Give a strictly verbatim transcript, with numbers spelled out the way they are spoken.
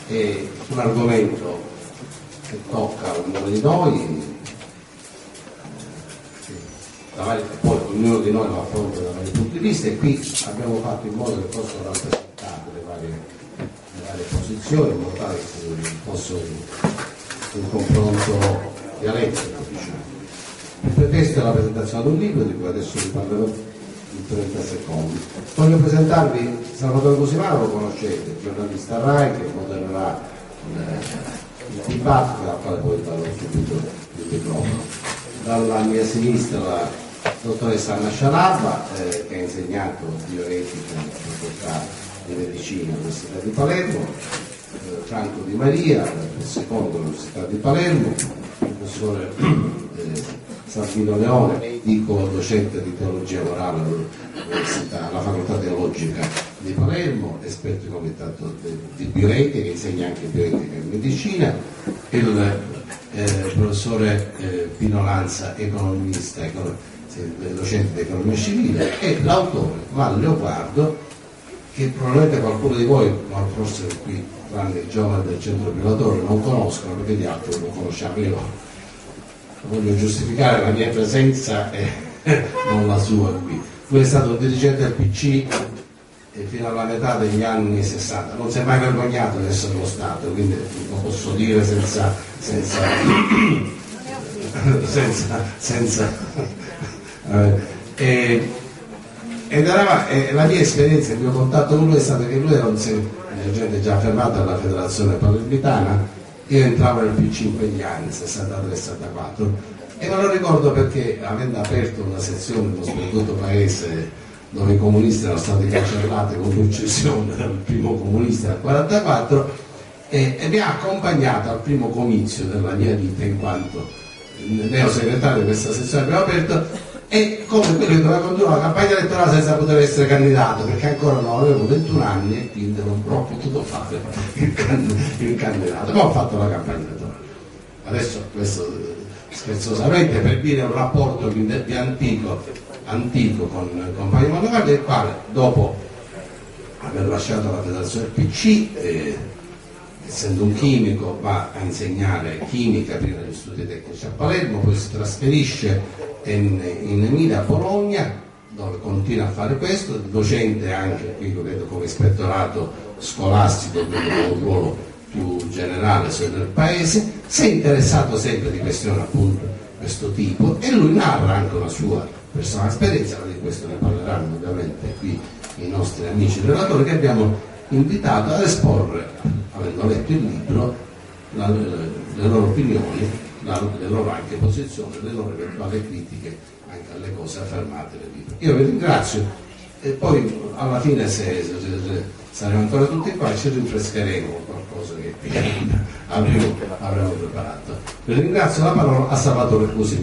è un argomento che tocca ognuno di noi, e poi ognuno di noi lo affronta da vari punti di vista, e qui abbiamo fatto in modo che fossero rappresentate le varie, le varie posizioni, in modo tale che fosse un, un confronto dialettico, diciamo. Il pretesto è la presentazione di un libro di cui adesso vi parlerò in trenta secondi. Voglio presentarvi Salvatore Cusimano, lo conoscete, giornalista RAI che modererà eh, il dibattito, dal quale poi darò subito il microfono. Dalla mia sinistra la dottoressa Anna Scialabba, eh, che ha insegnato bioetica alla facoltà di medicina all'Università di Palermo, eh, Franco Di Maria, il secondo all'Università di Palermo, il professore eh, Salvino Leone, medico docente di teologia morale all'Università, alla facoltà teologica di Palermo, esperto in comitato di bioetica, che insegna anche bioetica e medicina, il eh, professore eh, Pino Lanza, economista, econom- docente di economia civile, e l'autore Val Leopardo, che probabilmente qualcuno di voi, ma forse qui tranne i giovani del centro Pilatore, non conoscono, perché gli altri lo conosciamo. Io voglio giustificare la mia presenza e non la sua qui. Lui è stato un dirigente del P C e fino alla metà degli anni sessanta, non si è mai vergognato di essere lo Stato, quindi lo posso dire senza senza senza, senza eh, e, ed era, e la mia esperienza, il mio contatto con lui è stato che lui era un dirigente già affermato alla Federazione Palermitana. Io entravo nel P C in quegli anni, sessantatré sessantaquattro, e me lo ricordo perché, avendo aperto una sezione in uno sperduto paese dove i comunisti erano stati cancellati con l'uccisione del primo comunista nel quarantaquattro, e, e mi ha accompagnato al primo comizio della mia vita in quanto neo segretario di questa sezione che abbiamo aperto, e come quello che doveva condurre la campagna elettorale senza poter essere candidato, perché ancora non avevo ventuno anni e quindi non ho potuto fare il, can- il candidato, ma ho fatto la campagna elettorale. Adesso questo scherzosamente per dire un rapporto di, di antico, antico con il compagno Montecarlo, il quale dopo aver lasciato la federazione del P C, eh, essendo un chimico, va a insegnare chimica prima negli studi tecnici a Palermo, poi si trasferisce in, in Emilia, a Bologna, dove continua a fare questo, docente anche qui, vedo, come ispettorato scolastico, quindi un ruolo più generale nel paese. Si è interessato sempre di questioni appunto di questo tipo, e lui narra anche una sua personale esperienza, ma di questo ne parleranno ovviamente qui i nostri amici relatori, che abbiamo invitato ad esporre, avendo letto il libro, la, le, le loro opinioni, la, le loro anche posizioni, le loro eventuali critiche anche alle cose affermate nel libro. Io vi ringrazio, e poi alla fine, se, se, se saremo ancora tutti qua, ci rinfrescheremo con qualcosa che avremo, avremo preparato. Vi ringrazio, la parola a Salvatore Cusimano.